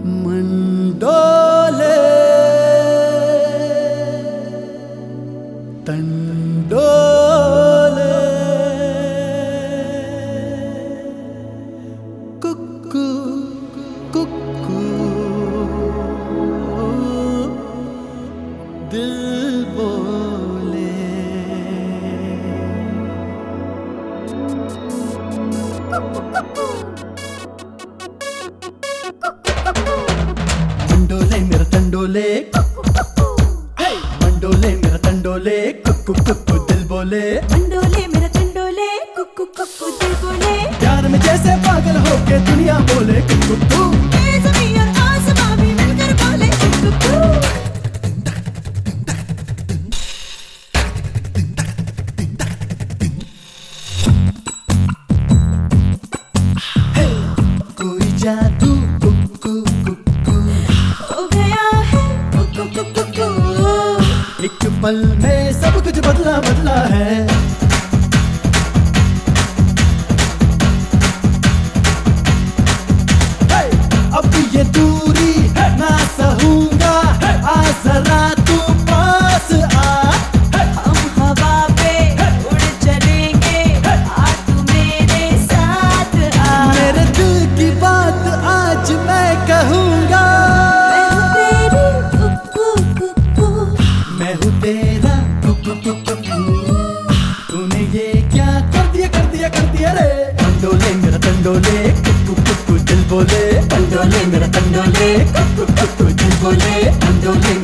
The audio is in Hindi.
मंडोले तंडोले कुक्कू कुक्कू दिल बोले। मंडोले मेरा तंडोले, मंडोले मेरा तंडोले, कुक्कू कुक्कू दिल बोले। मंडोले मेरा तंडोले, कुक्कू कुक्कू दिल बोले। प्यार में जैसे पागल होके दुनिया बोले कुक्कू कुक्कू। ज़मीन और आसमां भी मिलकर बोले कुक्कू। कोई जादू कुक्कू कुक्कू हो गया है कुक्कू कुक्कू। एक पल में सब कुछ बदला बदला है। अब ये दूरी ना सहूंगा, आ जरा तू पास आ। हम हवा पे उड़ चलेंगे, आ तू मेरे साथ आ। मेरे दिल की बात आज मैं कहूंगा। मैं हूँ तेरा कुक्कू कुक्कू। तूने ये क्या कर दिया रे। तंडोले मेरा तंडोले, कुक्कू कुक्कू दिल बोले। तंडोले मेरा तंडोले, कुक्कू कुक्कू दिल बोले। तंडोले